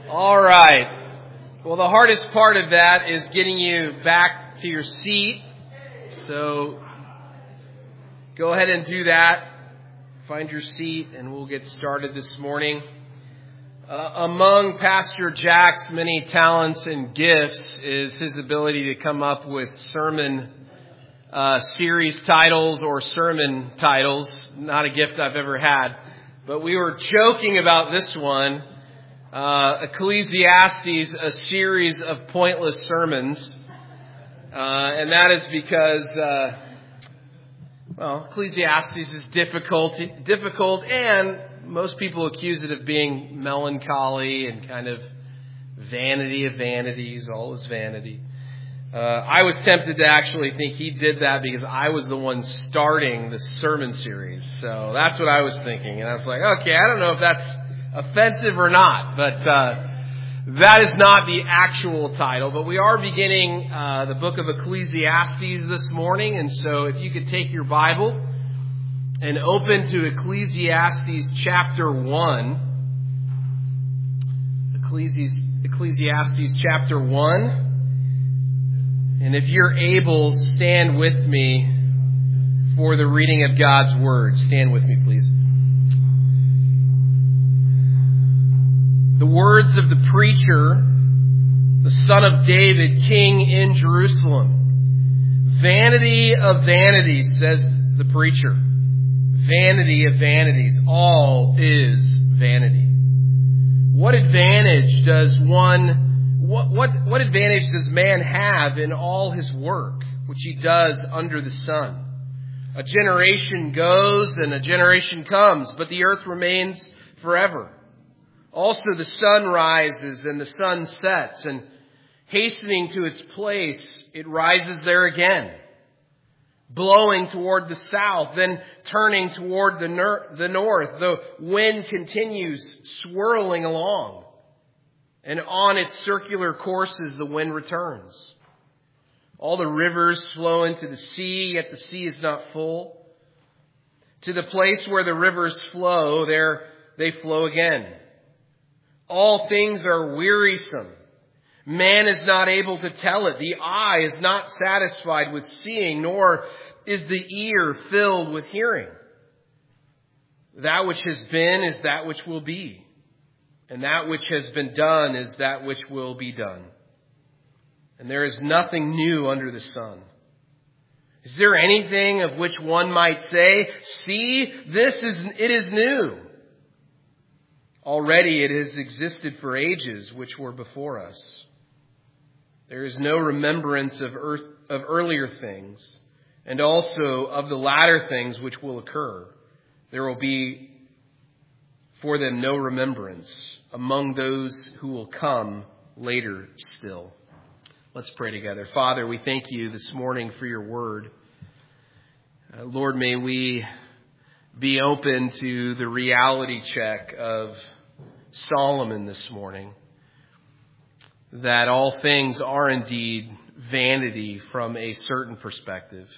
All right. Well, the hardest part of that is getting you back to your seat. So go ahead and do that. Find your seat and we'll get started this morning. Among Pastor Jack's many talents and gifts is his ability to come up with sermon series titles or sermon titles. Not a gift I've ever had. But we were joking about this one. Ecclesiastes, a series of pointless sermons. And that is because, Ecclesiastes is difficult and most people accuse it of being melancholy and kind of vanity of vanities, all is vanity. I was tempted to actually think he did that because I was the one starting the sermon series. So that's what I was thinking. And I was like, okay, I don't know if that's offensive or not, but that is not the actual title. But we are beginning the book of Ecclesiastes this morning. And so if you could take your Bible and open to Ecclesiastes chapter 1. Ecclesiastes chapter 1. And if you're able, stand with me for the reading of God's Word. Stand with me, please. The words of the preacher, the son of David, king in Jerusalem. Vanity of vanities, says the preacher. Vanity of vanities. All is vanity. What advantage does What advantage does man have in all his work, which he does under the sun? A generation goes and a generation comes, but the earth remains forever. Also the sun rises and the sun sets, and hastening to its place, it rises there again, blowing toward the south, then turning toward the north. The wind continues swirling along. And on its circular courses, the wind returns. All the rivers flow into the sea, yet the sea is not full. To the place where the rivers flow, there they flow again. All things are wearisome. Man is not able to tell it. The eye is not satisfied with seeing, nor is the ear filled with hearing. That which has been is that which will be. And that which has been done is that which will be done. And there is nothing new under the sun. Is there anything of which one might say, see, it is new? Already it has existed for ages which were before us. There is no remembrance of earlier things, and also of the latter things which will occur. There will be for them no remembrance among those who will come later still. Let's pray together. Father, we thank you this morning for your word. Lord, may we be open to the reality check of Solomon this morning, that all things are indeed vanity from a certain perspective.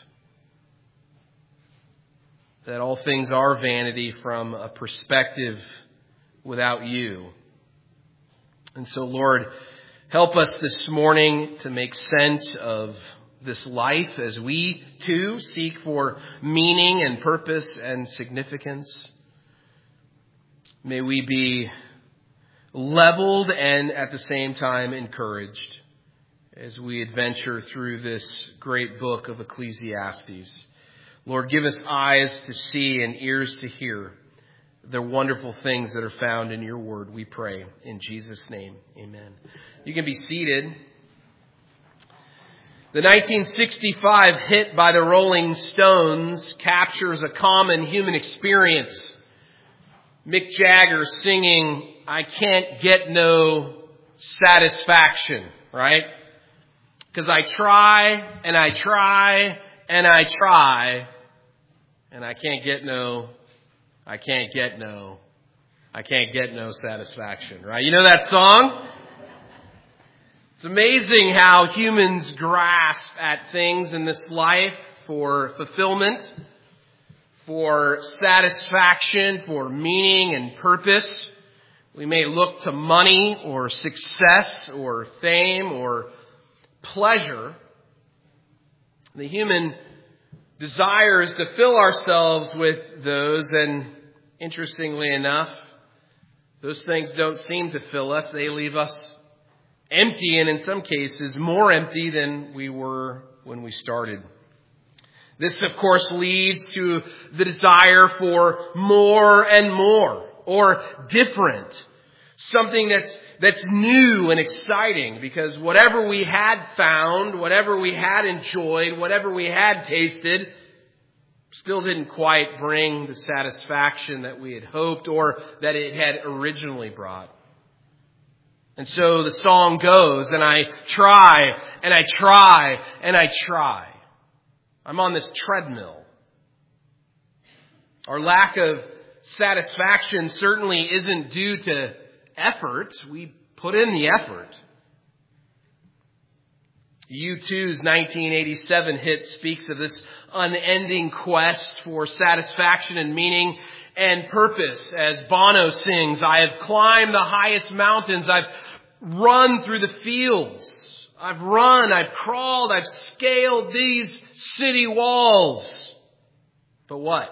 That all things are vanity from a perspective without you. And so, Lord, help us this morning to make sense of this life as we, too, seek for meaning and purpose and significance. May we be leveled and at the same time encouraged as we adventure through this great book of Ecclesiastes. Lord, give us eyes to see and ears to hear the wonderful things that are found in your word, we pray. In Jesus' name, amen. You can be seated. The 1965 hit by the Rolling Stones captures a common human experience. Mick Jagger singing, "I can't get no satisfaction," right? Because I try and I try and I try, and I can't get no satisfaction, right? You know that song? It's amazing how humans grasp at things in this life for fulfillment, for satisfaction, for meaning and purpose. We may look to money or success or fame or pleasure. The human desire is to fill ourselves with those, and interestingly enough, those things don't seem to fill us. They leave us empty, and in some cases more empty than we were when we started. This, of course, leads to the desire for more and more, or different. Something that's new and exciting, because whatever we had found, whatever we had enjoyed, whatever we had tasted, still didn't quite bring the satisfaction that we had hoped or that it had originally brought. And so the song goes, and I try, and I try, and I try. I'm on this treadmill. Our lack of satisfaction certainly isn't due to effort. We put in the effort. U2's 1987 hit speaks of this unending quest for satisfaction and meaning and purpose. As Bono sings, I have climbed the highest mountains. I've run through the fields. I've run, I've crawled, I've scaled these city walls. But what?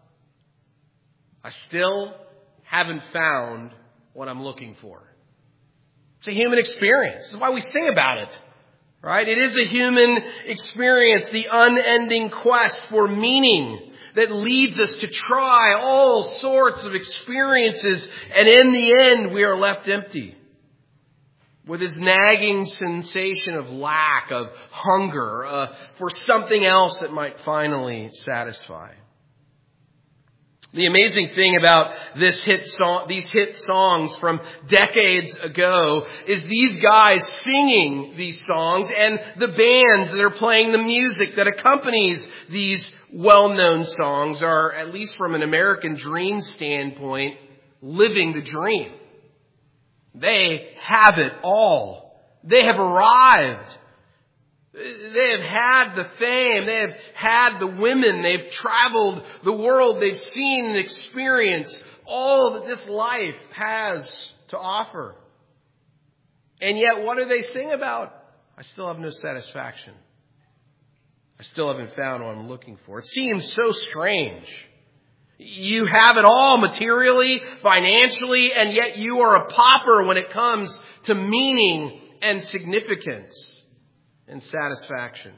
I still haven't found what I'm looking for. It's a human experience. This is why we sing about it. Right? It is a human experience, the unending quest for meaning that leads us to try all sorts of experiences, and in the end we are left empty, with this nagging sensation of lack, of hunger, for something else that might finally satisfy. The amazing thing about these hit songs from decades ago is these guys singing these songs and the bands that are playing the music that accompanies these well-known songs are, at least from an American dream standpoint, living the dream. They have it all. They have arrived. They have had the fame. They have had the women. They've traveled the world. They've seen and experienced all that this life has to offer. And yet, what do they sing about? I still have no satisfaction. I still haven't found what I'm looking for. It seems so strange. You have it all materially, financially, and yet you are a pauper when it comes to meaning and significance and satisfaction.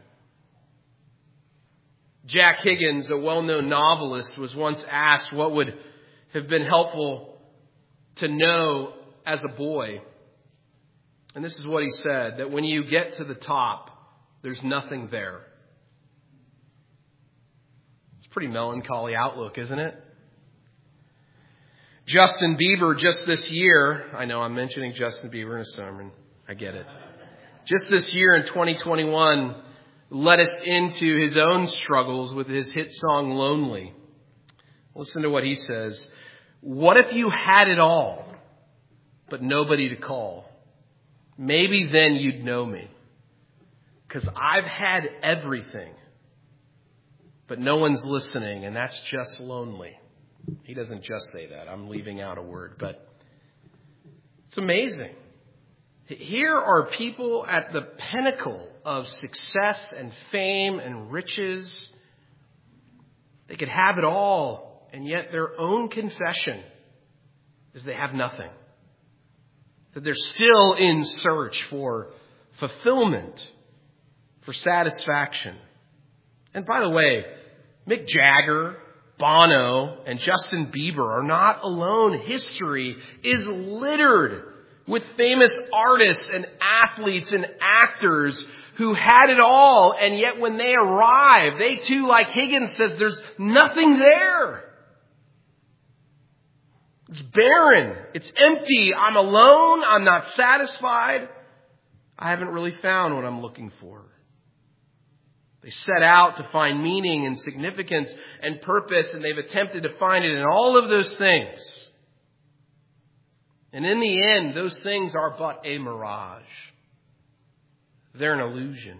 Jack Higgins, a well-known novelist, was once asked what would have been helpful to know as a boy. And this is what he said, that when you get to the top, there's nothing there. Pretty melancholy outlook, isn't it? Justin Bieber just this year, I know I'm mentioning Justin Bieber in a sermon, I get it. Just this year in 2021, led us into his own struggles with his hit song Lonely. Listen to what he says. What if you had it all, but nobody to call? Maybe then you'd know me. 'Cause I've had everything. But no one's listening, and that's just lonely. He doesn't just say that. I'm leaving out a word, but it's amazing. Here are people at the pinnacle of success and fame and riches. They could have it all, and yet their own confession is they have nothing. That they're still in search for fulfillment, for satisfaction. And by the way, Mick Jagger, Bono, and Justin Bieber are not alone. History is littered with famous artists and athletes and actors who had it all, and yet when they arrive, they too, like Higgins says, there's nothing there. It's barren. It's empty. I'm alone. I'm not satisfied. I haven't really found what I'm looking for. They set out to find meaning and significance and purpose, and they've attempted to find it in all of those things. And in the end, those things are but a mirage. They're an illusion.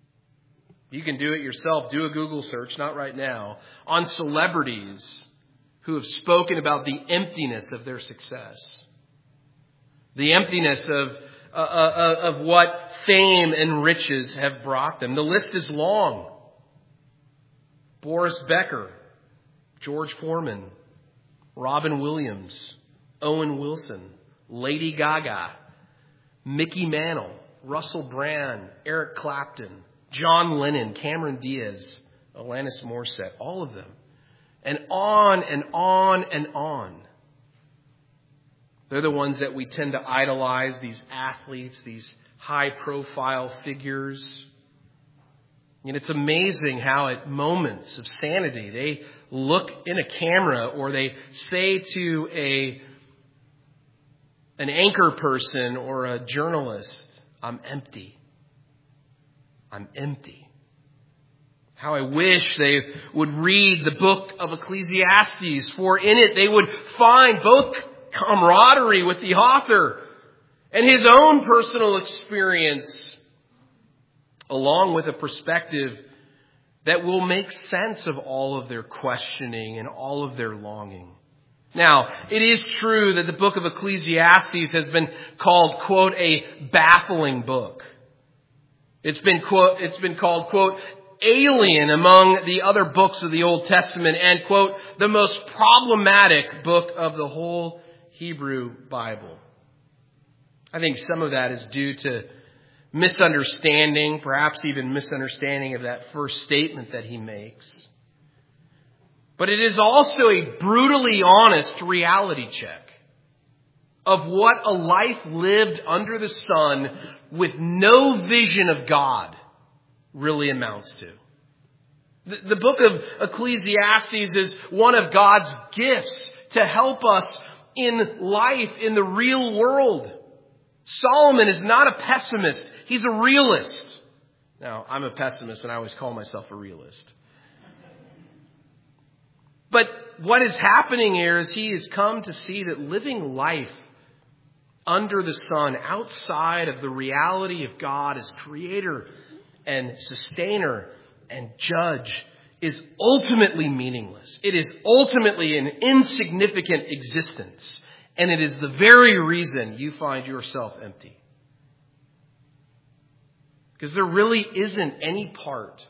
You can do it yourself. Do a Google search, not right now, on celebrities who have spoken about the emptiness of their success, the emptiness of what fame and riches have brought them. The list is long. Boris Becker, George Foreman, Robin Williams, Owen Wilson, Lady Gaga, Mickey Mantle, Russell Brand, Eric Clapton, John Lennon, Cameron Diaz, Alanis Morissette, all of them. And on and on and on. They're the ones that we tend to idolize, these athletes, these high-profile figures. And it's amazing how at moments of sanity, they look in a camera or they say to an anchor person or a journalist, "I'm empty. I'm empty." How I wish they would read the book of Ecclesiastes, for in it they would find both camaraderie with the author and his own personal experience, along with a perspective that will make sense of all of their questioning and all of their longing. Now, it is true that the book of Ecclesiastes has been called, quote, a baffling book. It's been called, quote, alien among the other books of the Old Testament and, quote, the most problematic book of the whole Hebrew Bible. I think some of that is due to misunderstanding, perhaps even misunderstanding of that first statement that he makes. But it is also a brutally honest reality check of what a life lived under the sun with no vision of God really amounts to. The book of Ecclesiastes is one of God's gifts to help us in life, in the real world. Solomon is not a pessimist. He's a realist. Now, I'm a pessimist and I always call myself a realist. But what is happening here is he has come to see that living life under the sun, outside of the reality of God as creator and sustainer and judge, is ultimately meaningless. It is ultimately an insignificant existence. And it is the very reason you find yourself empty. Because there really isn't any part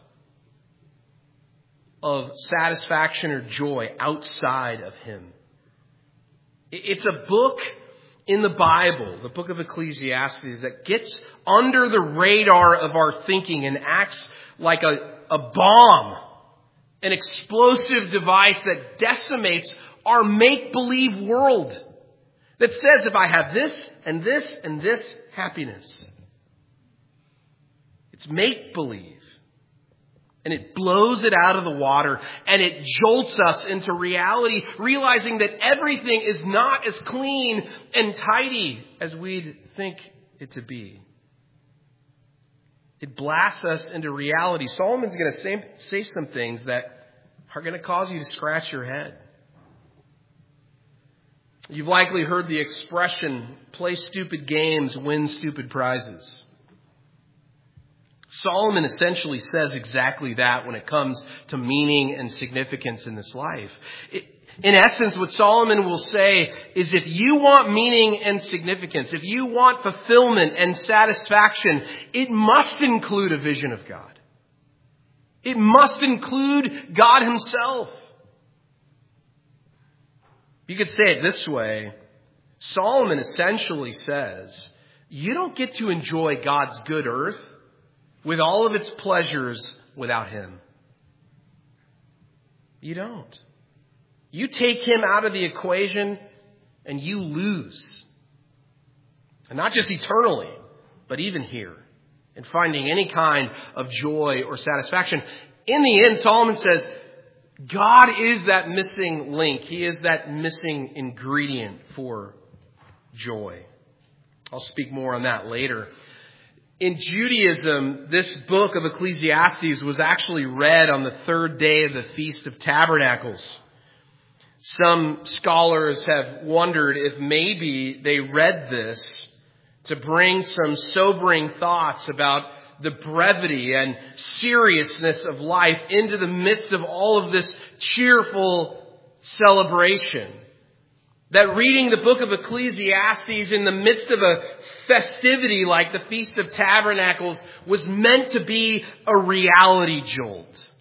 of satisfaction or joy outside of him. It's a book in the Bible, the book of Ecclesiastes, that gets under the radar of our thinking and acts like a bomb, an explosive device that decimates our make-believe world. That says if I have this and this and this, happiness. It's make-believe. And it blows it out of the water and it jolts us into reality, realizing that everything is not as clean and tidy as we'd think it to be. It blasts us into reality. Solomon's going to say some things that are going to cause you to scratch your head. You've likely heard the expression, play stupid games, win stupid prizes. Solomon essentially says exactly that when it comes to meaning and significance in this life. In essence, what Solomon will say is if you want meaning and significance, if you want fulfillment and satisfaction, it must include a vision of God. It must include God himself. You could say it this way. Solomon essentially says, you don't get to enjoy God's good earth with all of its pleasures without him. You don't. You take him out of the equation and you lose. And not just eternally, but even here, in finding any kind of joy or satisfaction. In the end, Solomon says, God is that missing link. He is that missing ingredient for joy. I'll speak more on that later. In Judaism, this book of Ecclesiastes was actually read on the third day of the Feast of Tabernacles. Some scholars have wondered if maybe they read this to bring some sobering thoughts about the brevity and seriousness of life into the midst of all of this cheerful celebration. That reading the book of Ecclesiastes in the midst of a festivity like the Feast of Tabernacles was meant to be a reality jolt.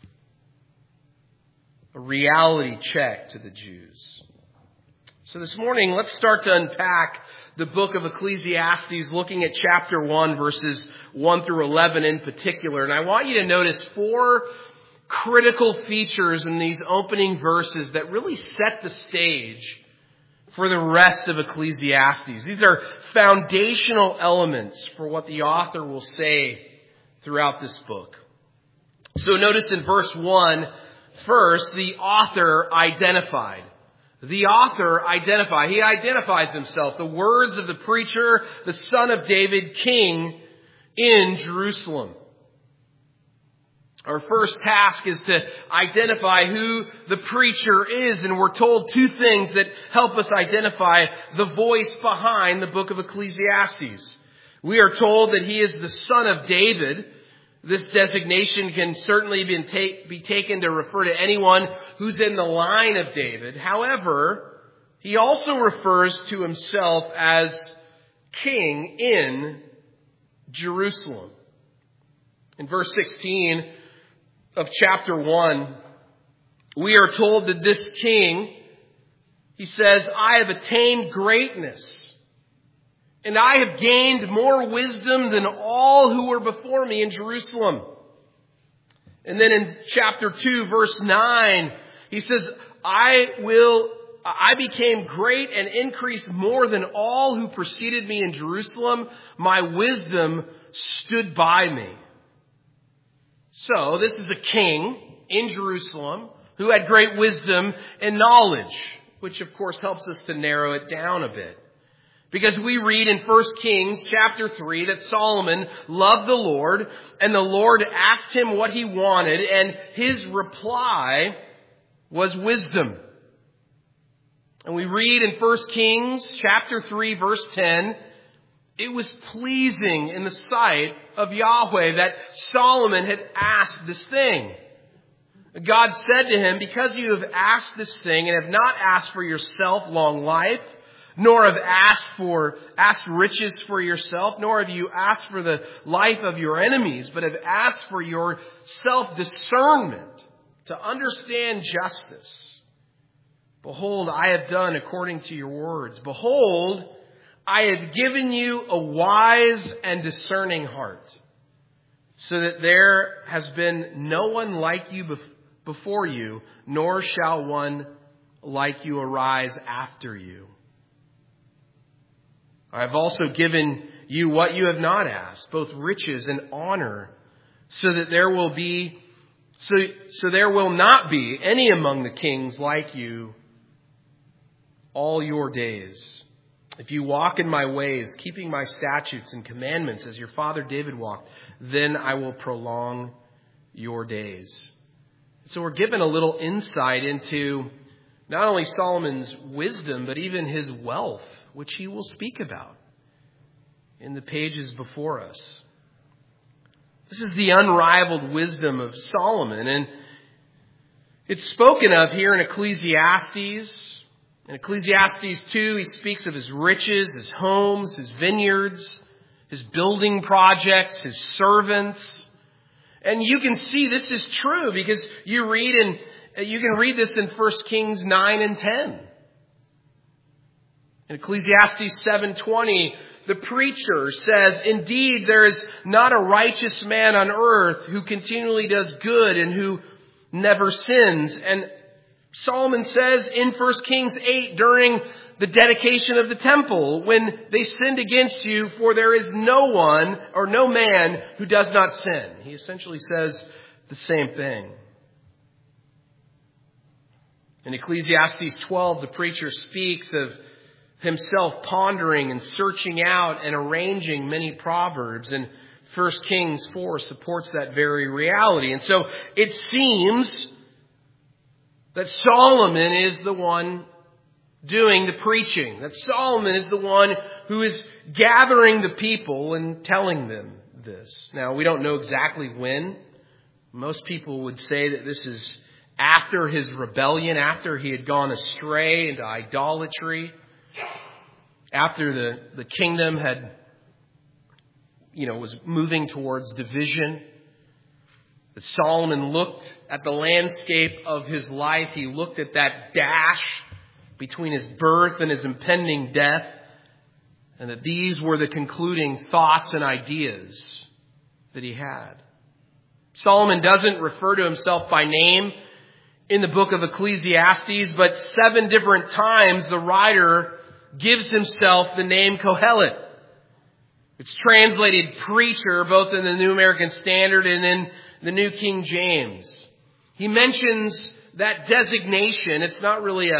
A reality check to the Jews. So this morning, let's start to unpack the book of Ecclesiastes, looking at chapter 1, verses 1 through 11 in particular. And I want you to notice 4 critical features in these opening verses that really set the stage for the rest of Ecclesiastes. These are foundational elements for what the author will say throughout this book. So notice in verse 1, first, the author identified. The author identified. He identifies himself. The words of the preacher, the son of David, king in Jerusalem. Our first task is to identify who the preacher is, and we're told 2 things that help us identify the voice behind the book of Ecclesiastes. We are told that he is the son of David. This designation can certainly be taken to refer to anyone who's in the line of David. However, he also refers to himself as king in Jerusalem. In verse 16 of chapter 1, we are told that this king, he says, I have attained greatness, and I have gained more wisdom than all who were before me in Jerusalem. And then in chapter 2, verse 9, he says, I became great and increased more than all who preceded me in Jerusalem. My wisdom stood by me. So this is a king in Jerusalem who had great wisdom and knowledge, which of course helps us to narrow it down a bit. Because we read in 1 Kings chapter 3 that Solomon loved the Lord, and the Lord asked him what he wanted, and his reply was wisdom. And we read in 1 Kings chapter 3 verse 10, it was pleasing in the sight of Yahweh that Solomon had asked this thing. God said to him, because you have asked this thing and have not asked for yourself long life, nor have asked riches for yourself, nor have you asked for the life of your enemies, but have asked for your self-discernment to understand justice. Behold, I have done according to your words. Behold, I have given you a wise and discerning heart, so that there has been no one like you before you, nor shall one like you arise after you. I have also given you what you have not asked, both riches and honor, so that there will not be any among the kings like you all your days. If you walk in my ways, keeping my statutes and commandments as your father David walked, then I will prolong your days. So we're given a little insight into not only Solomon's wisdom, but even his wealth, which he will speak about in the pages before us. This is the unrivaled wisdom of Solomon, and it's spoken of here in Ecclesiastes. In Ecclesiastes 2, he speaks of his riches, his homes, his vineyards, his building projects, his servants. And you can see this is true because you can read this in 1 Kings 9 and 10. In Ecclesiastes 7:20, the preacher says, indeed, there is not a righteous man on earth who continually does good and who never sins. And Solomon says in 1 Kings 8 during the dedication of the temple, when they sinned against you, for there is no one or no man who does not sin. He essentially says the same thing. In Ecclesiastes 12, the preacher speaks of himself pondering and searching out and arranging many proverbs. And 1 Kings 4 supports that very reality. And so it seems that Solomon is the one doing the preaching. That Solomon is the one who is gathering the people and telling them this. Now, we don't know exactly when. Most people would say that this is after his rebellion, after he had gone astray into idolatry, after the kingdom had, was moving towards division, that Solomon looked at the landscape of his life. He looked at that dash between his birth and his impending death, and that these were the concluding thoughts and ideas that he had. Solomon doesn't refer to himself by name in the book of Ecclesiastes, but 7 different times the writer gives himself the name Kohelet. It's translated preacher both in the New American Standard and in the New King James. He mentions that designation. It's not really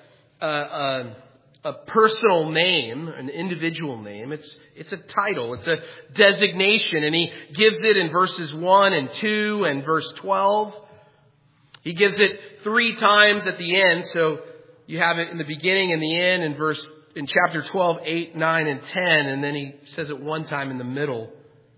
a personal name, an individual name. It's a title. It's a designation. And he gives it in verses 1 and 2 and verse 12. He gives it 3 times at the end. So you have it in the beginning and the end in chapter 12, 8, 9, and 10. And then he says it 1 time in the middle.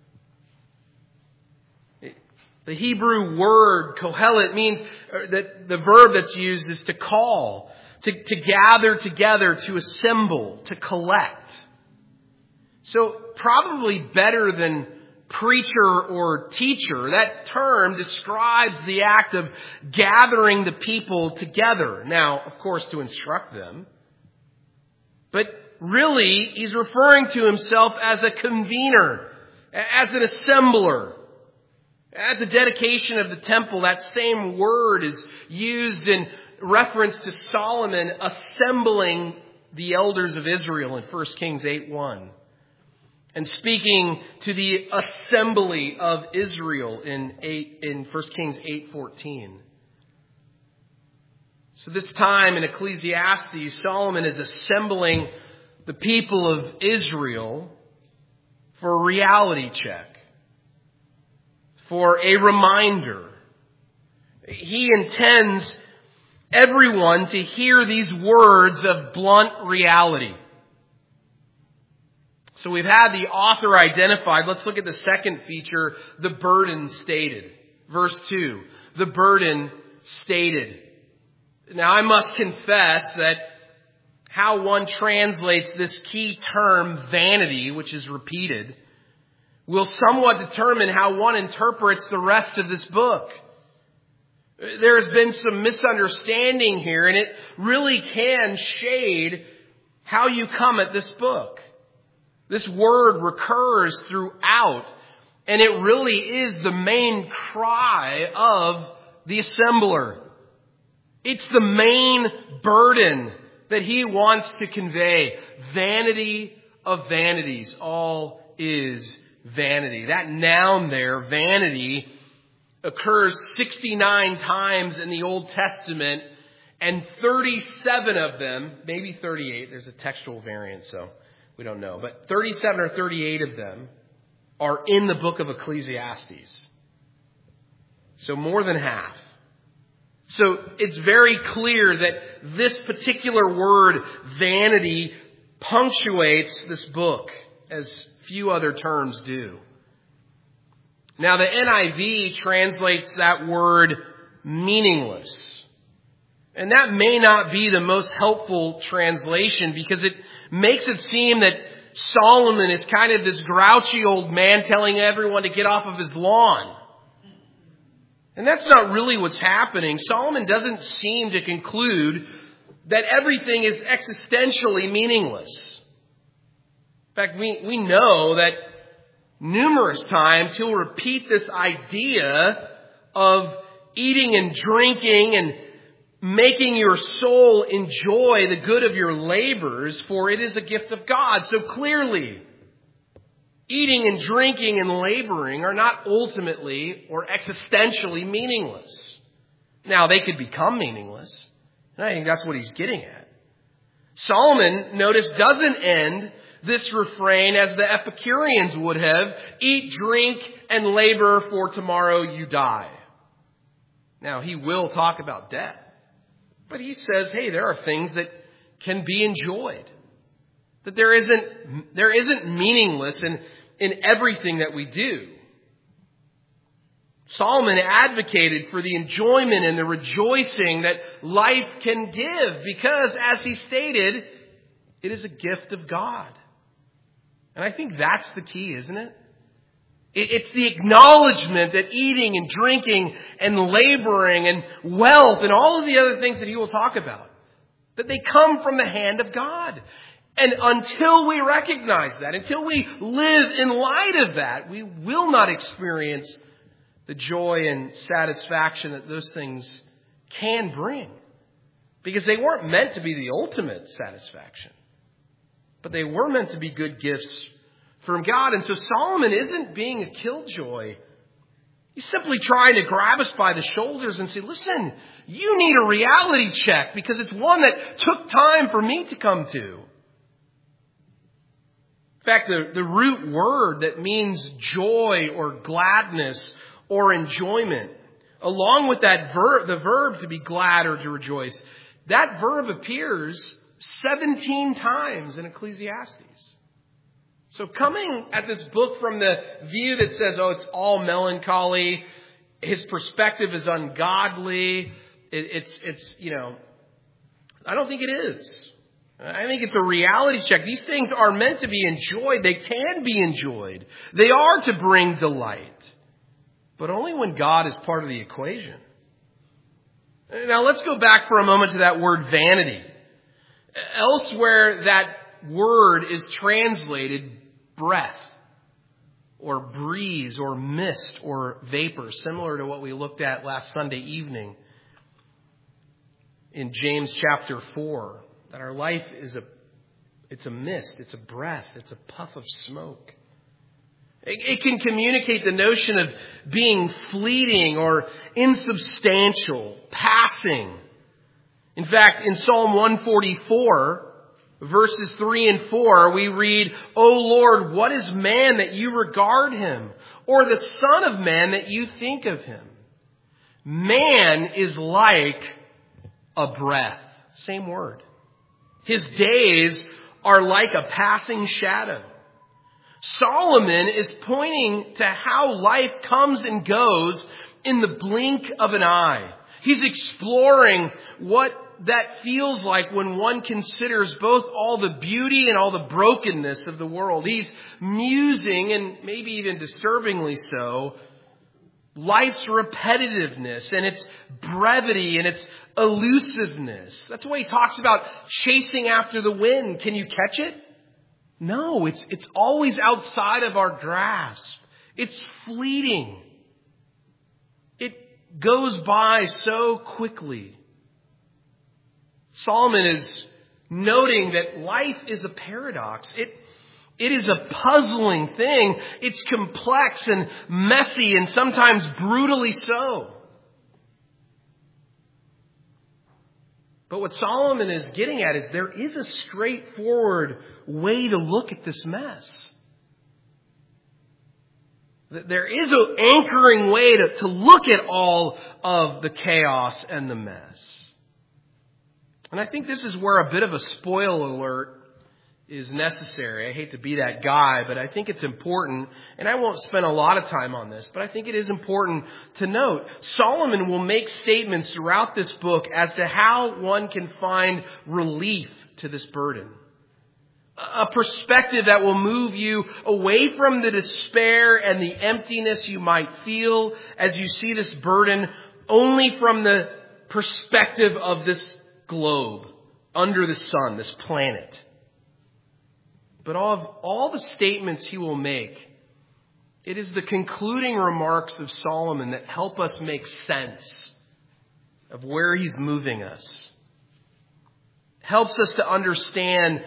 The Hebrew word kohelet means that the verb that's used is to call, to gather together, to assemble, to collect. So probably better than preacher or teacher. That term describes the act of gathering the people together. Now, of course, to instruct them. But really, he's referring to himself as a convener, as an assembler. At the dedication of the temple, that same word is used in reference to Solomon assembling the elders of Israel in 1 Kings 8:1. And speaking to the assembly of Israel in 1 Kings 8:14. So this time in Ecclesiastes, Solomon is assembling the people of Israel for a reality check, for a reminder. He intends everyone to hear these words of blunt reality. So we've had the author identified. Let's look at the second feature, the burden stated. Verse 2, the burden stated. Now I must confess that how one translates this key term, vanity, which is repeated, will somewhat determine how one interprets the rest of this book. There has been some misunderstanding here, and it really can shade how you come at this book. This word recurs throughout, and it really is the main cry of the assembler. It's the main burden that he wants to convey. Vanity of vanities, all is vanity. That noun there, vanity, occurs 69 times in the Old Testament, and 37 of them, maybe 38, there's a textual variance, so we don't know, but 37 or 38 of them are in the book of Ecclesiastes. So more than half. So it's very clear that this particular word, vanity, punctuates this book as few other terms do. Now the NIV translates that word meaningless. And that may not be the most helpful translation because it makes it seem that Solomon is kind of this grouchy old man telling everyone to get off of his lawn. And that's not really what's happening. Solomon doesn't seem to conclude that everything is existentially meaningless. In fact, we know that numerous times he'll repeat this idea of eating and drinking and making your soul enjoy the good of your labors, for it is a gift of God. So clearly, eating and drinking and laboring are not ultimately or existentially meaningless. Now, they could become meaningless, and I think that's what he's getting at. Solomon, notice, doesn't end this refrain as the Epicureans would have: eat, drink, and labor, for tomorrow you die. Now, he will talk about death, but he says, hey, there are things that can be enjoyed. That there isn't meaningless in everything that we do. Solomon advocated for the enjoyment and the rejoicing that life can give because, as he stated, it is a gift of God. And I think that's the key, isn't it? It's the acknowledgement that eating and drinking and laboring and wealth and all of the other things that he will talk about, that they come from the hand of God. And until we recognize that, until we live in light of that, we will not experience the joy and satisfaction that those things can bring. Because they weren't meant to be the ultimate satisfaction, but they were meant to be good gifts from God. And so Solomon isn't being a killjoy. He's simply trying to grab us by the shoulders and say, listen, you need a reality check because it's one that took time for me to come to. In fact, the root word that means joy or gladness or enjoyment, along with that verb, the verb to be glad or to rejoice, that verb appears 17 times in Ecclesiastes. So coming at this book from the view that says, oh, it's all melancholy, his perspective is ungodly, it's I don't think it is. I think it's a reality check. These things are meant to be enjoyed. They can be enjoyed. They are to bring delight. But only when God is part of the equation. Now let's go back for a moment to that word vanity. Elsewhere, that word is translated breath or breeze or mist or vapor, similar to what we looked at last Sunday evening in James chapter 4. That our life is a mist, it's a breath, it's a puff of smoke. It can communicate the notion of being fleeting or insubstantial, passing. In fact, in Psalm 144, verses 3 and 4, we read, O Lord, what is man that you regard him? Or the son of man that you think of him? Man is like a breath. Same word. His days are like a passing shadow. Solomon is pointing to how life comes and goes in the blink of an eye. He's exploring what that feels like when one considers both all the beauty and all the brokenness of the world. He's musing, and maybe even disturbingly so, life's repetitiveness and its brevity and its elusiveness. That's why he talks about chasing after the wind. Can you catch it? No, it's always outside of our grasp. It's fleeting. It goes by so quickly. Solomon is noting that life is a paradox. It is a puzzling thing. It's complex and messy and sometimes brutally so. But what Solomon is getting at is there is a straightforward way to look at this mess. There is an anchoring way to look at all of the chaos and the mess. And I think this is where a bit of a spoiler alert is necessary. I hate to be that guy, but I think it's important, and I won't spend a lot of time on this, but I think it is important to note. Solomon will make statements throughout this book as to how one can find relief to this burden. A perspective that will move you away from the despair and the emptiness you might feel as you see this burden only from the perspective of this globe, under the sun, this planet. But of all the statements he will make, it is the concluding remarks of Solomon that help us make sense of where he's moving us. Helps us to understand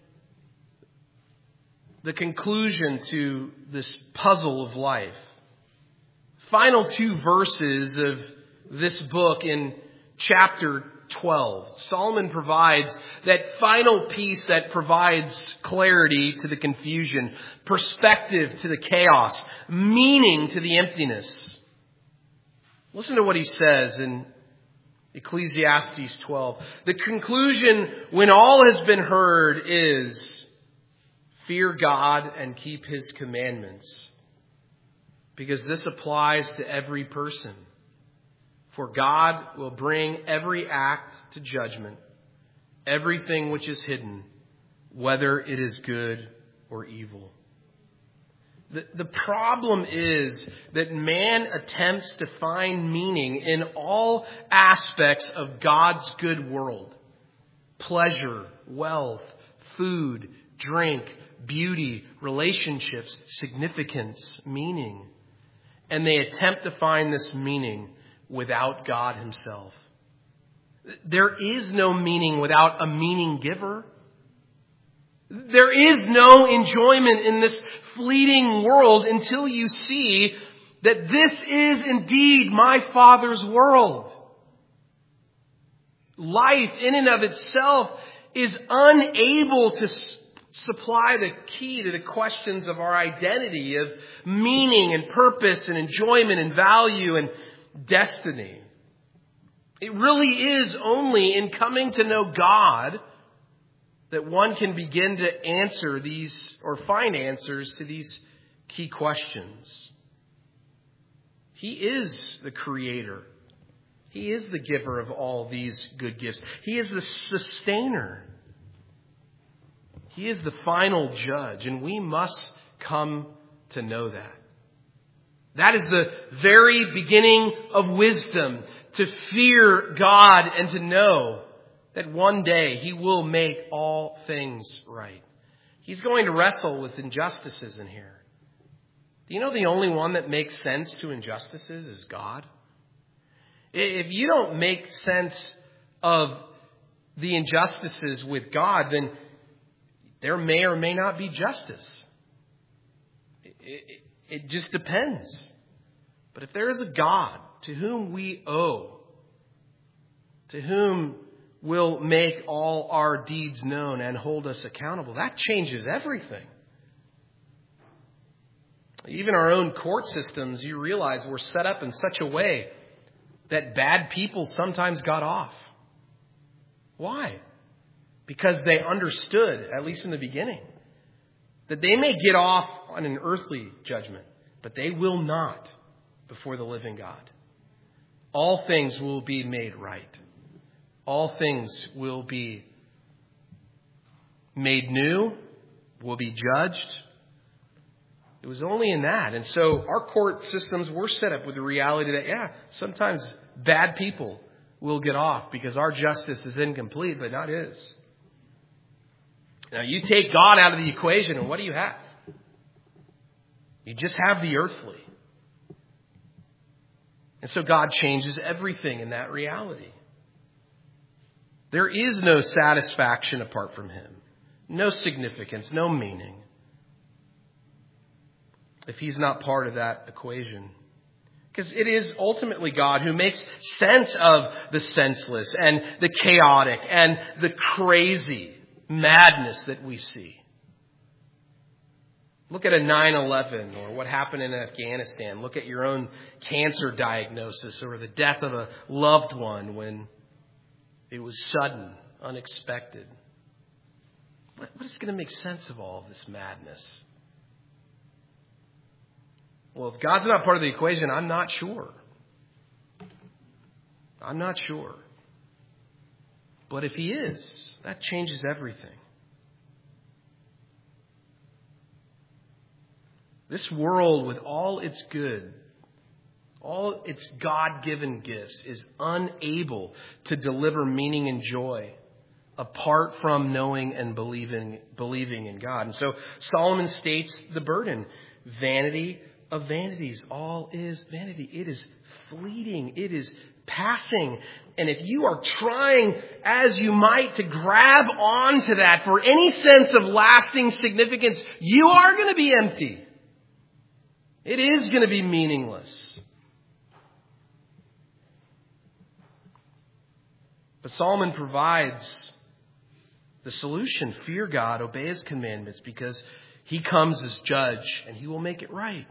the conclusion to this puzzle of life. Final 2 verses of this book in chapter 12. Solomon provides that final piece that provides clarity to the confusion, perspective to the chaos, meaning to the emptiness. Listen to what he says in Ecclesiastes 12. The conclusion when all has been heard is fear God and keep his commandments. because this applies to every person. For God will bring every act to judgment, everything which is hidden, whether it is good or evil. The problem is that man attempts to find meaning in all aspects of God's good world. Pleasure, wealth, food, drink, beauty, relationships, significance, meaning. And they attempt to find this meaning without God himself. There is no meaning without a meaning giver. There is no enjoyment in this fleeting world until you see that this is indeed my Father's world. Life in and of itself is unable to supply the key to the questions of our identity, of meaning and purpose and enjoyment and value and destiny. It really is only in coming to know God that one can begin to answer these or find answers to these key questions. He is the creator. He is the giver of all these good gifts. He is the sustainer. He is the final judge, and we must come to know that. That is the very beginning of wisdom, to fear God and to know that one day He will make all things right. He's going to wrestle with injustices in here. Do you know the only one that makes sense to injustices is God? If you don't make sense of the injustices with God, then there may or may not be justice. It just depends. But if there is a God to whom we owe, to whom will make all our deeds known and hold us accountable, that changes everything. Even our own court systems, you realize, were set up in such a way that bad people sometimes got off. Why? Because they understood, at least in the beginning, that they may get off on an earthly judgment, but they will not before the living God. All things will be made right. All things will be made new, will be judged. It was only in that. And so our court systems were set up with the reality that, sometimes bad people will get off because our justice is incomplete, but not His. Now, you take God out of the equation, and what do you have? You just have the earthly. And so God changes everything in that reality. There is no satisfaction apart from Him. No significance, no meaning, if He's not part of that equation. Because it is ultimately God who makes sense of the senseless and the chaotic and the crazy madness that we see. Look at a 9/11 or what happened in Afghanistan. Look at your own cancer diagnosis or the death of a loved one when it was sudden, unexpected. What is going to make sense of all of this madness? Well, if God's not part of the equation, I'm not sure. I'm not sure. But if He is, that changes everything. This world, with all its good, all its God-given gifts, is unable to deliver meaning and joy apart from knowing and believing in God. And so Solomon states the burden: vanity of vanities. All is vanity. It is fleeting. It is passing. And if you are trying as you might to grab onto that for any sense of lasting significance, you are going to be empty. It is going to be meaningless. But Solomon provides the solution. Fear God, obey His commandments, because He comes as judge and He will make it right.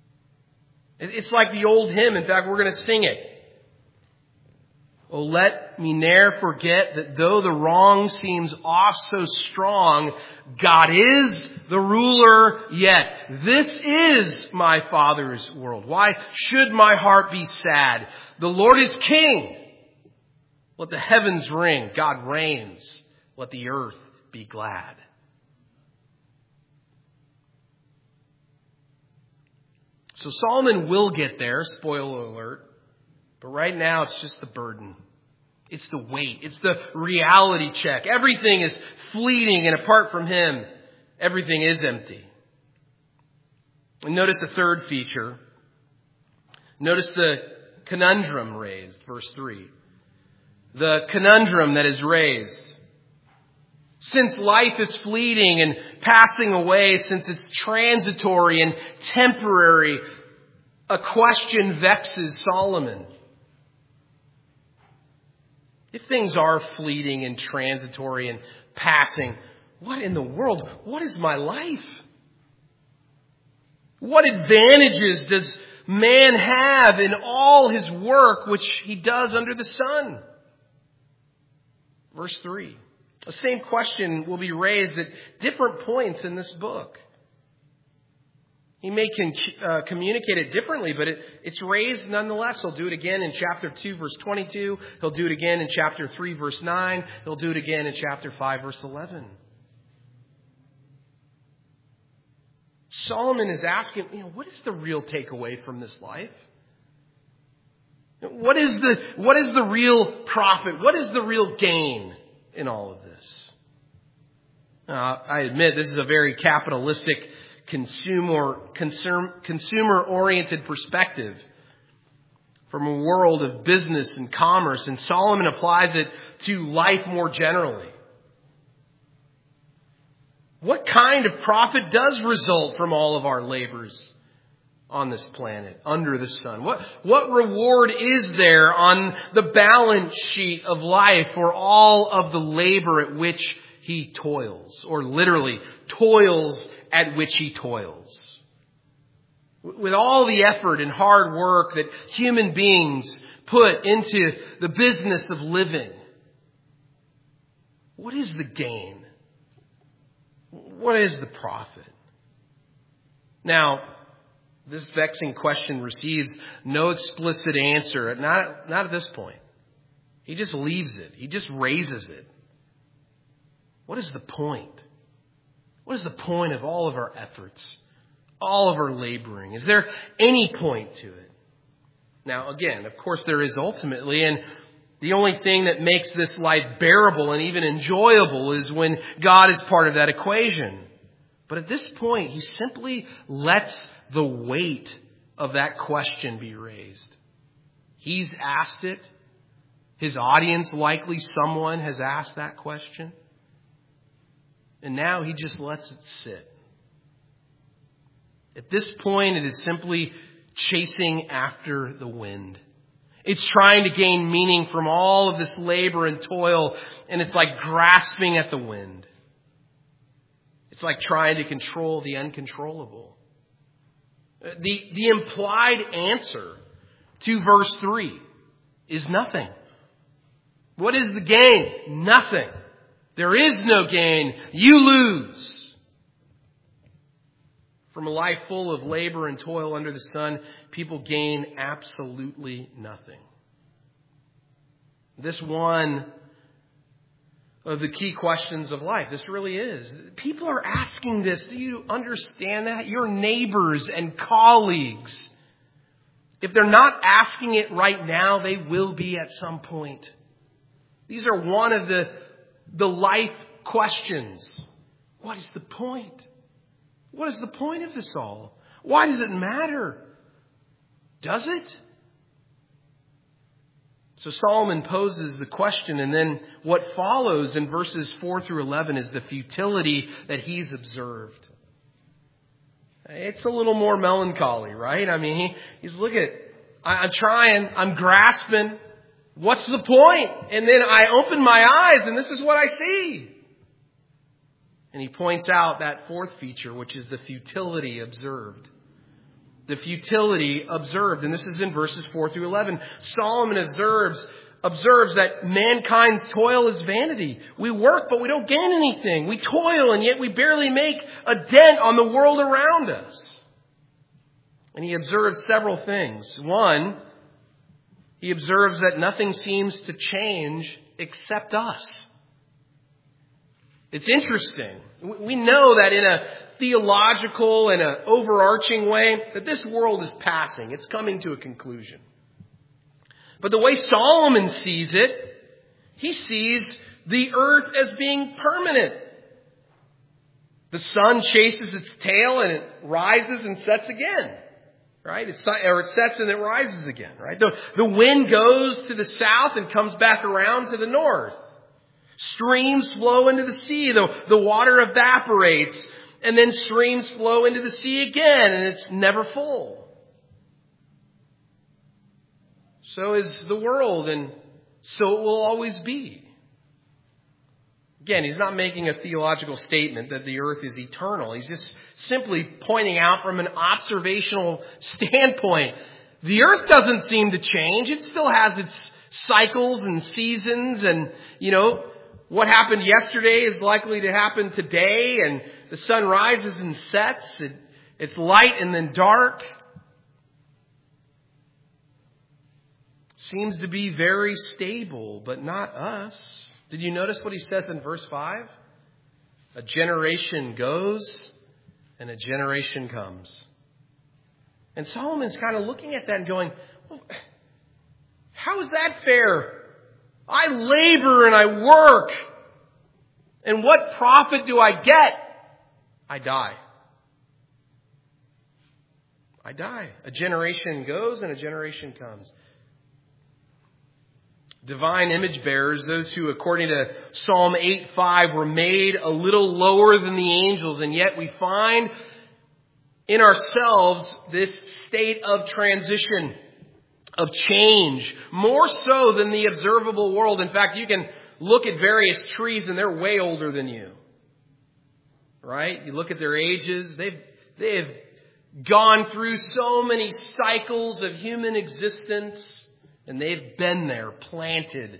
It's like the old hymn. In fact, we're going to sing it. Oh, let let me ne'er forget that though the wrong seems oft so strong, God is the ruler yet. This is my Father's world. Why should my heart be sad? The Lord is King. Let the heavens ring. God reigns. Let the earth be glad. So Solomon will get there, spoiler alert. But right now it's just the burden. It's the weight. It's the reality check. Everything is fleeting, and apart from him, everything is empty. And notice a third feature. Notice the conundrum raised, verse 3. The conundrum that is raised. Since life is fleeting and passing away, since it's transitory and temporary, a question vexes Solomon. If things are fleeting and transitory and passing, what in the world? What is my life? What advantages does man have in all his work which he does under the sun? Verse 3. The same question will be raised at different points in this book. He may communicate it differently, but it's raised nonetheless. He'll do it again in chapter 2, verse 22. He'll do it again in chapter 3, verse 9. He'll do it again in chapter 5, verse 11. Solomon is asking, what is the real takeaway from this life? What is the real profit? What is the real gain in all of this? I admit this is a very capitalistic, consumer-oriented perspective from a world of business and commerce, and Solomon applies it to life more generally. What kind of profit does result from all of our labors on this planet, under the sun? What reward is there on the balance sheet of life for all of the labor at which he toils, or literally toils at which he toils? With all the effort and hard work that human beings put into the business of living, what is the gain? What is the profit? Now, this vexing question receives no explicit answer, not at this point. He just leaves it. He just raises it. What is the point? What is the point of all of our efforts? All of our laboring? Is there any point to it? Now, again, of course there is ultimately, and the only thing that makes this life bearable and even enjoyable is when God is part of that equation. But at this point, he simply lets the weight of that question be raised. He's asked it. His audience, likely someone has asked that question. And now he just lets it sit. At this point, it is simply chasing after the wind. It's trying to gain meaning from all of this labor and toil, and it's like grasping at the wind. It's like trying to control the uncontrollable. The implied answer to verse 3 is nothing. What is the gain? Nothing. There is no gain. You lose. From a life full of labor and toil under the sun, people gain absolutely nothing. This one of the key questions of life. This really is. People are asking this. Do you understand that? Your neighbors and colleagues. If they're not asking it right now, they will be at some point. These are one of the life questions. What is the point? What is the point of this all? Why does it matter? Does it? So Solomon poses the question, and then what follows in verses 4 through 11 is the futility that he's observed. It's a little more melancholy, right? I mean, he's looking, I'm trying, I'm grasping. What's the point? And then I open my eyes, and this is what I see. And he points out that fourth feature, which is the futility observed. The futility observed. And this is in verses 4 through 11. Solomon observes observes that mankind's toil is vanity. We work, but we don't gain anything. We toil, and yet we barely make a dent on the world around us. And he observes several things. One, he observes that nothing seems to change except us. It's interesting. We know that in a theological and an overarching way that this world is passing. It's coming to a conclusion. But the way Solomon sees it, he sees the earth as being permanent. The sun chases its tail and it rises and sets again. Right? It sets and it rises again. Right? The wind goes to the south and comes back around to the north. Streams flow into the sea. The water evaporates. And then streams flow into the sea again. And it's never full. So is the world, and so it will always be. Again, he's not making a theological statement that the earth is eternal. He's just simply pointing out from an observational standpoint. The earth doesn't seem to change. It still has its cycles and seasons, and, what happened yesterday is likely to happen today, and the sun rises and sets. It's light and then dark. Seems to be very stable, but not us. Did you notice what he says in verse 5? A generation goes and a generation comes. And Solomon's kind of looking at that and going, well, how is that fair? I labor and I work. And what profit do I get? I die. I die. A generation goes and a generation comes. Divine image bearers, those who, according to Psalm 8:5, were made a little lower than the angels, and yet we find in ourselves this state of transition, of change, more so than the observable world. In fact, you can look at various trees and they're way older than you. Right? You look at their ages, they've gone through so many cycles of human existence. And they've been there, planted.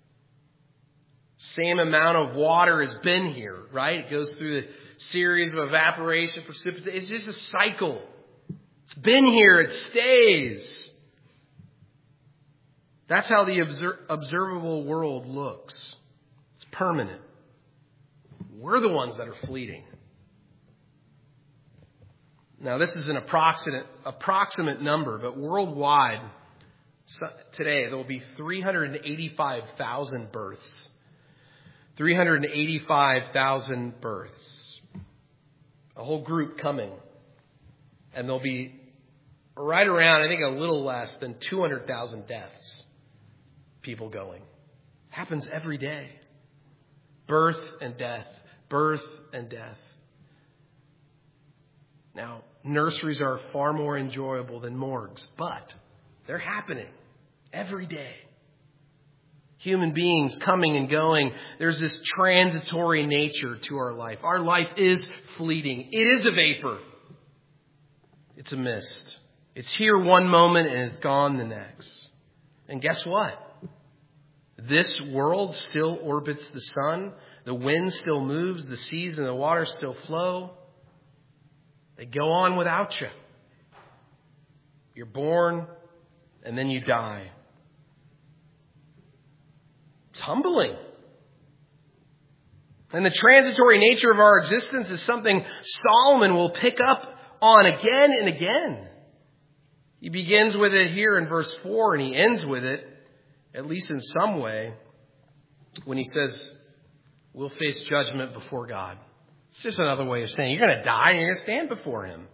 Same amount of water has been here, right? It goes through the series of evaporation, precipitation. It's just a cycle. It's been here. It stays. That's how the observable world looks. It's permanent. We're the ones that are fleeting. Now, this is an approximate number, but worldwide, today, there will be 385,000 births. 385,000 births. A whole group coming. And there'll be right around, I think a little less than 200,000 deaths. People going. Happens every day. Birth and death. Birth and death. Now, nurseries are far more enjoyable than morgues, but they're happening every day. Human beings coming and going. There's this transitory nature to our life. Our life is fleeting. It is a vapor. It's a mist. It's here one moment and it's gone the next. And guess what? This world still orbits the sun. The wind still moves. The seas and the waters still flow. They go on without you. You're born. And then you die. It's humbling. And the transitory nature of our existence is something Solomon will pick up on again and again. He begins with it here in verse 4 and he ends with it, at least in some way, when he says, we'll face judgment before God. It's just another way of saying you're going to die and you're going to stand before Him.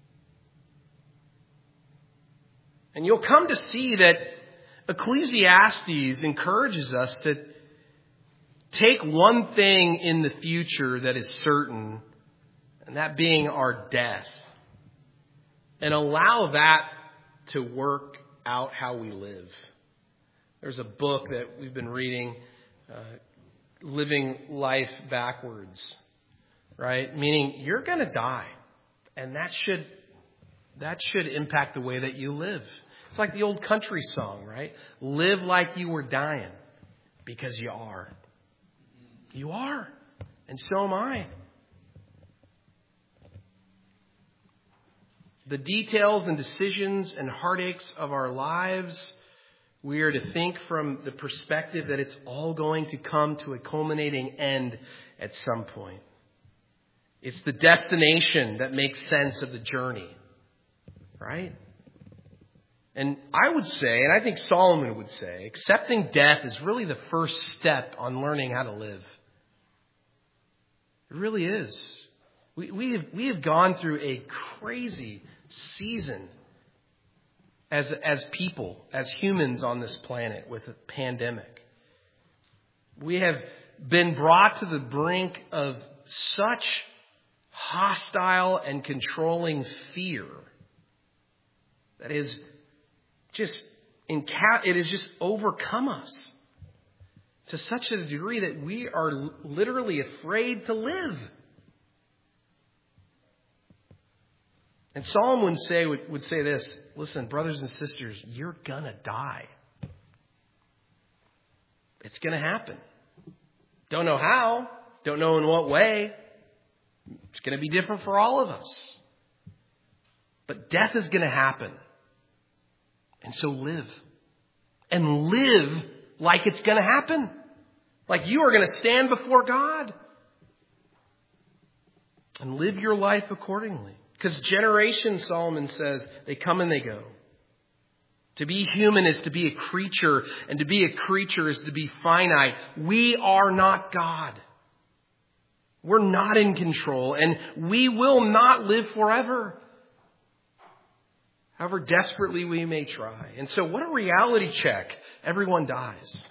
And you'll come to see that Ecclesiastes encourages us to take one thing in the future that is certain, and that being our death, and allow that to work out how we live. There's a book that we've been reading, Living Life Backwards, right? Meaning you're going to die, and that should impact the way that you live. It's like the old country song, right? Live like you were dying, because you are. You are. And so am I. The details and decisions and heartaches of our lives, we are to think from the perspective that it's all going to come to a culminating end at some point. It's the destination that makes sense of the journey, right? And I would say, and I think Solomon would say, accepting death is really the first step on learning how to live. It really is. We have gone through a crazy season as people, as humans on this planet with a pandemic. We have been brought to the brink of such hostile and controlling fear that is just it has just overcome us to such a degree that we are literally afraid to live. And Solomon would say this, listen, brothers and sisters, you're going to die. It's going to happen. Don't know how, don't know in what way. It's going to be different for all of us. But death is going to happen. And so live. And live like it's going to happen. Like you are going to stand before God. And live your life accordingly. Because generations, Solomon says, they come and they go. To be human is to be a creature, and to be a creature is to be finite. We are not God. We're not in control, and we will not live forever, however desperately we may try. And so what a reality check. Everyone dies.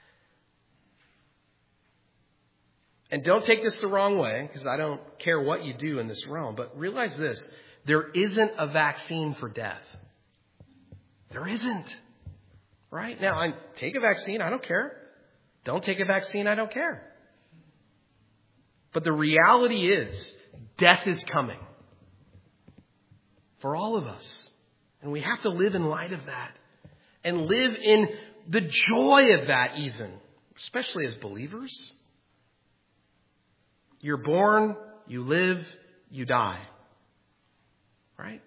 And don't take this the wrong way, because I don't care what you do in this realm, but realize this. There isn't a vaccine for death. There isn't. Right? Now, take a vaccine, I don't care. Don't take a vaccine, I don't care. But the reality is, death is coming. For all of us. And we have to live in light of that. And live in the joy of that even. Especially as believers. You're born, you live, you die. Right?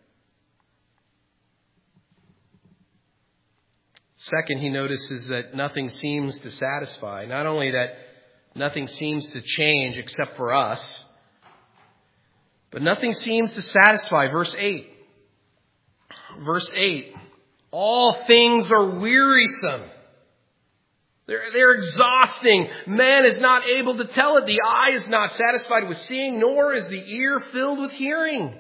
Second, he notices that nothing seems to satisfy. Not only that nothing seems to change except for us, but nothing seems to satisfy. Verse 8. Verse 8. All things are wearisome. They're exhausting. Man is not able to tell it. The eye is not satisfied with seeing, nor is the ear filled with hearing.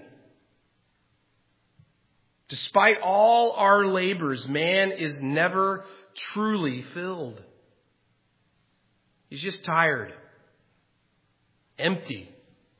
Despite all our labors, man is never truly filled. He's just tired. Empty.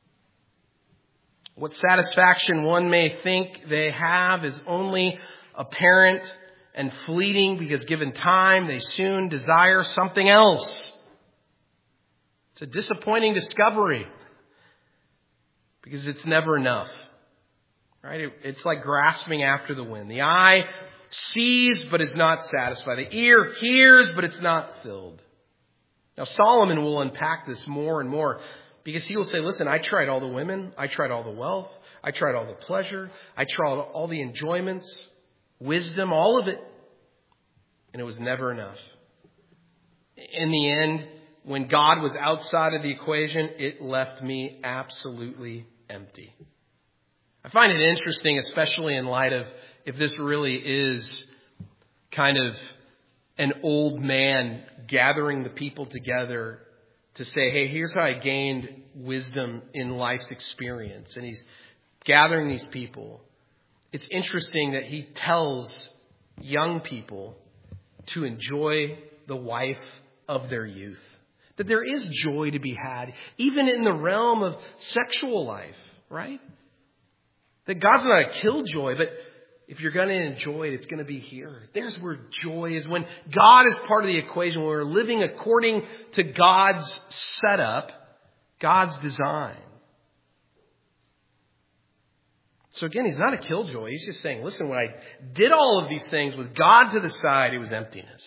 What satisfaction one may think they have is only apparent and fleeting, because given time, they soon desire something else. It's a disappointing discovery, because it's never enough. Right? It's like grasping after the wind. The eye sees, but is not satisfied. The ear hears, but it's not filled. Now, Solomon will unpack this more and more, because he will say, listen, I tried all the women. I tried all the wealth. I tried all the pleasure. I tried all the enjoyments, wisdom, all of it. And it was never enough. In the end, when God was outside of the equation, it left me absolutely empty. I find it interesting, especially in light of if this really is kind of an old man gathering the people together to say, hey, here's how I gained wisdom in life's experience. And he's gathering these people. It's interesting that he tells young people to enjoy the wife of their youth. That there is joy to be had, even in the realm of sexual life, right? That God's not a killjoy, but if you're going to enjoy it, it's going to be here. There's where joy is. When God is part of the equation, when we're living according to God's setup, God's design. So again, he's not a killjoy. He's just saying, listen, when I did all of these things with God to the side, it was emptiness.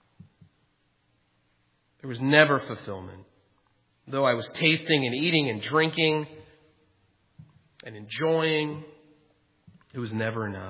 There was never fulfillment. Though I was tasting and eating and drinking and enjoying, it was never enough.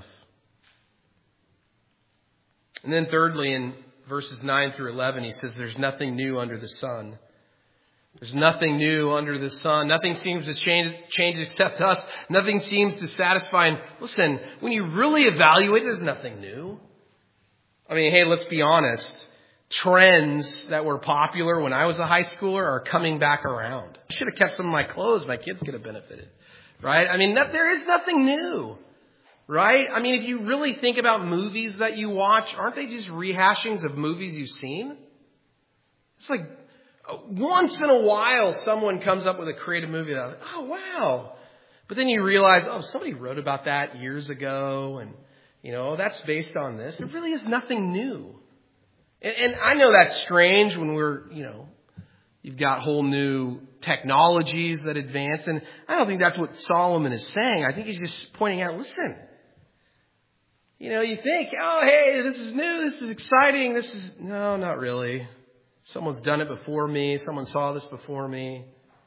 And then thirdly, in verses 9 through 11, he says there's nothing new under the sun. There's nothing new under the sun. Nothing seems to change except us. Nothing seems to satisfy. And listen, when you really evaluate, there's nothing new. I mean, hey, let's be honest. Trends that were popular when I was a high schooler are coming back around. I should have kept some of my clothes. My kids could have benefited. Right? I mean, there is nothing new. Right? I mean, if you really think about movies that you watch, aren't they just rehashings of movies you've seen? It's like once in a while someone comes up with a creative movie that, oh, wow. But then you realize, oh, somebody wrote about that years ago and, that's based on this. There really is nothing new. And I know that's strange when you've got whole new technologies that advance. And I don't think that's what Solomon is saying. I think he's just pointing out, listen, you think, oh, hey, this is new. This is exciting. No, not really. Someone's done it before me. Someone saw this before me.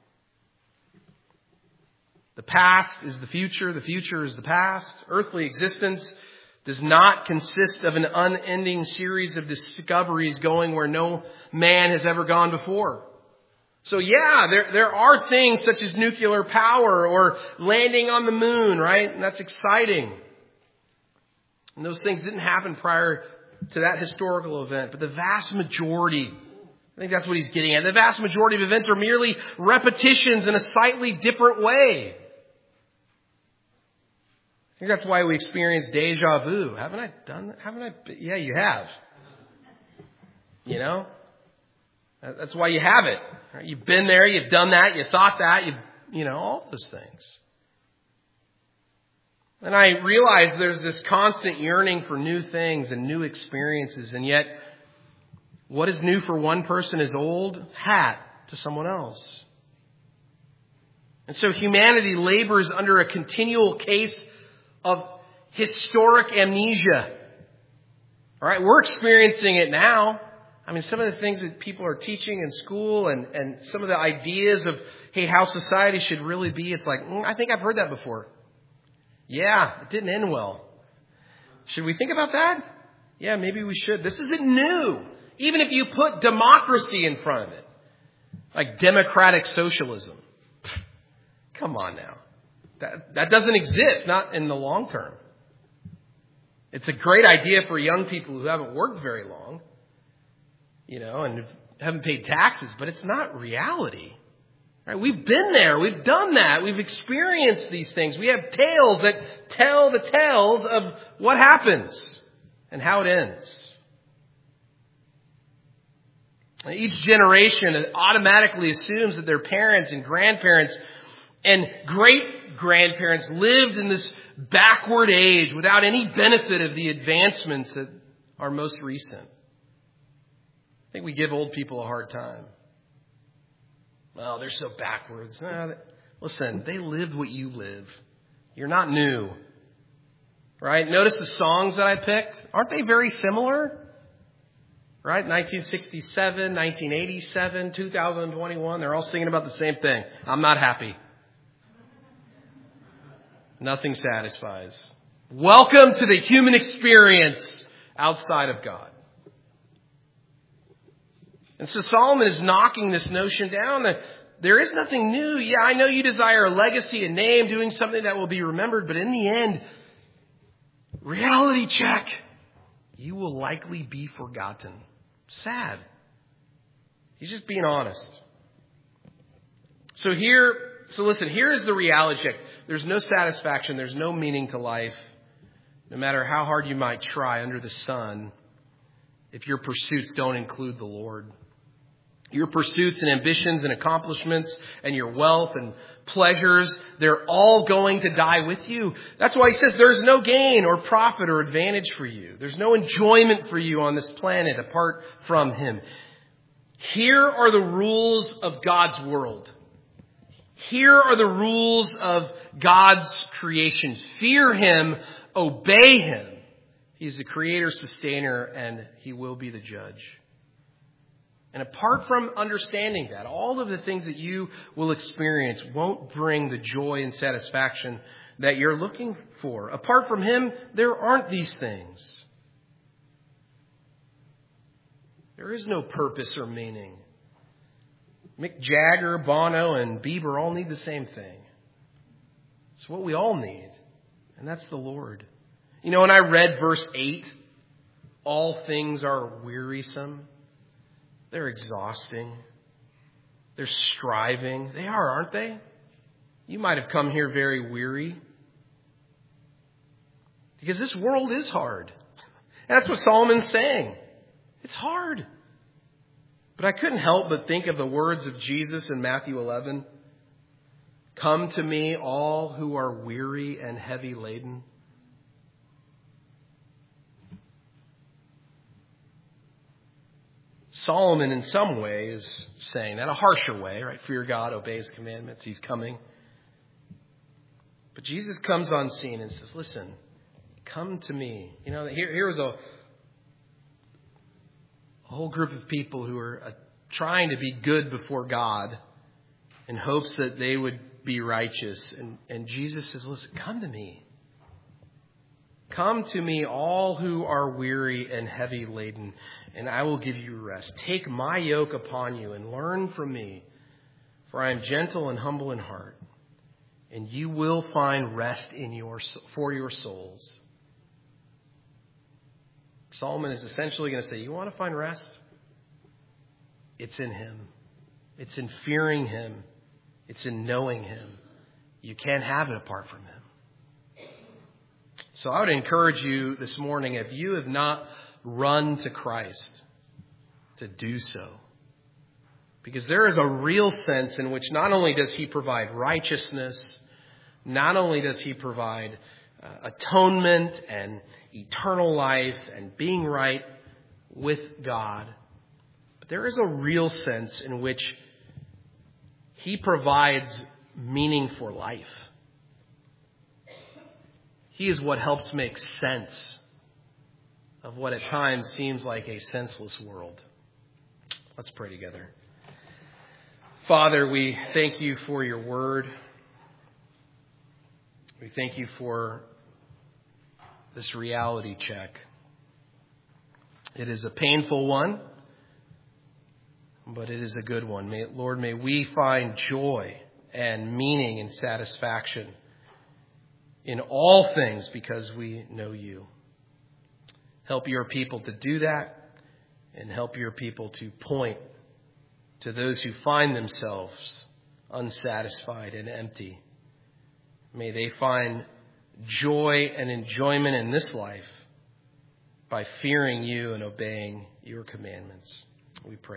The past is the future. The future is the past. Earthly existence does not consist of an unending series of discoveries going where no man has ever gone before. So yeah, there are things such as nuclear power or landing on the moon, right? And that's exciting. And those things didn't happen prior to that historical event. But the vast majority, I think that's what he's getting at. The vast majority of events are merely repetitions in a slightly different way. I think that's why we experience deja vu. Haven't I done that? Yeah, you have. That's why you have it. Right? You've been there. You've done that. You thought that. All those things. And I realize there's this constant yearning for new things and new experiences. And yet, what is new for one person is old hat to someone else. And so humanity labors under a continual case of historic amnesia. All right, we're experiencing it now. I mean, some of the things that people are teaching in school and some of the ideas of, hey, how society should really be, it's like, I think I've heard that before. Yeah, it didn't end well. Should we think about that? Yeah, maybe we should. This isn't new. Even if you put democracy in front of it, like democratic socialism. Come on now. That doesn't exist, not in the long term. It's a great idea for young people who haven't worked very long, and haven't paid taxes, but it's not reality. Right? We've been there. We've done that. We've experienced these things. We have tales that tell the tales of what happens and how it ends. Each generation automatically assumes that their parents and grandparents and great-grandparents lived in this backward age without any benefit of the advancements that are most recent. I think we give old people a hard time. Well, they're so backwards. No, listen, they lived what you live. You're not new. Right? Notice the songs that I picked. Aren't they very similar? Right? 1967, 1987, 2021. They're all singing about the same thing. I'm not happy. Nothing satisfies. Welcome to the human experience outside of God. And so Solomon is knocking this notion down that there is nothing new. Yeah, I know you desire a legacy, a name, doing something that will be remembered. But in the end, reality check, you will likely be forgotten. Sad. He's just being honest. So listen, here is the reality check. There's no satisfaction. There's no meaning to life. No matter how hard you might try under the sun, if your pursuits don't include the Lord. Your pursuits and ambitions and accomplishments and your wealth and pleasures, they're all going to die with you. That's why he says there's no gain or profit or advantage for you. There's no enjoyment for you on this planet apart from Him. Here are the rules of God's world. Here are the rules of God's creation. Fear Him, obey Him. He's the creator, sustainer, and He will be the judge. And apart from understanding that, all of the things that you will experience won't bring the joy and satisfaction that you're looking for. Apart from Him, there aren't these things. There is no purpose or meaning. Mick Jagger, Bono, and Bieber all need the same thing. It's what we all need, and that's the Lord. You know, when I read verse 8, all things are wearisome. They're exhausting. They're striving. They are, aren't they? You might have come here very weary. Because this world is hard. And that's what Solomon's saying. It's hard. But I couldn't help but think of the words of Jesus in Matthew 11. Come to me, all who are weary and heavy laden. Solomon in some way is saying that, a harsher way, right? Fear God, obey His commandments. He's coming. But Jesus comes on scene and says, listen, come to me. You know, here was a whole group of people who are trying to be good before God in hopes that they would be righteous. And Jesus says, listen, come to me. Come to me, all who are weary and heavy laden, and I will give you rest. Take my yoke upon you and learn from me, for I am gentle and humble in heart, and you will find rest for your souls. Solomon is essentially going to say, you want to find rest? It's in Him. It's in fearing Him. It's in knowing Him. You can't have it apart from Him. So I would encourage you this morning, if you have not run to Christ, to do so. Because there is a real sense in which not only does He provide righteousness, not only does He provide atonement and eternal life and being right with God, but there is a real sense in which He provides meaning for life. He is what helps make sense of what at times seems like a senseless world. Let's pray together. Father, we thank you for your word. We thank you for this reality check. It is a painful one, but it is a good one. Lord, may we find joy and meaning and satisfaction in all things because we know you. Help your people to do that, and help your people to point to those who find themselves unsatisfied and empty. May they find joy and enjoyment in this life by fearing you and obeying your commandments. We pray.